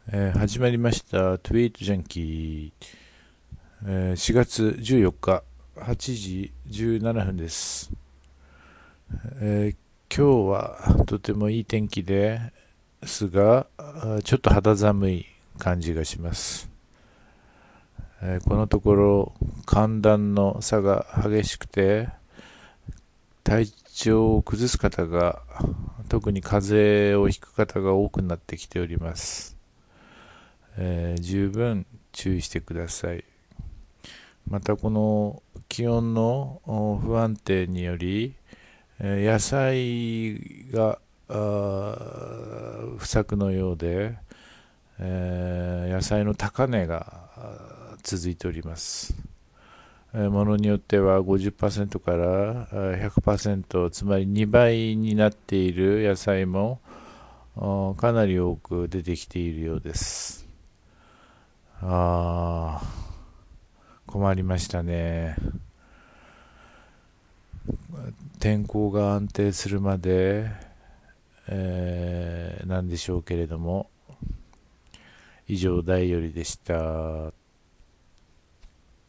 始まりましたトゥイートジャンキー、4月14日8時17分です。今日はとてもいい天気ですが、ちょっと肌寒い感じがします。このところ寒暖の差が激しくて体調を崩す方が、特に風邪をひく方が多くなってきております。十分注意してください。またこの気温の不安定により、野菜が不作のようで、野菜の高値が続いております。ものによっては50%から100%、つまり2倍になっている野菜もかなり多く出てきているようです。困りましたね。天候が安定するまで、なんでしょうけれども、以上、大よりでした。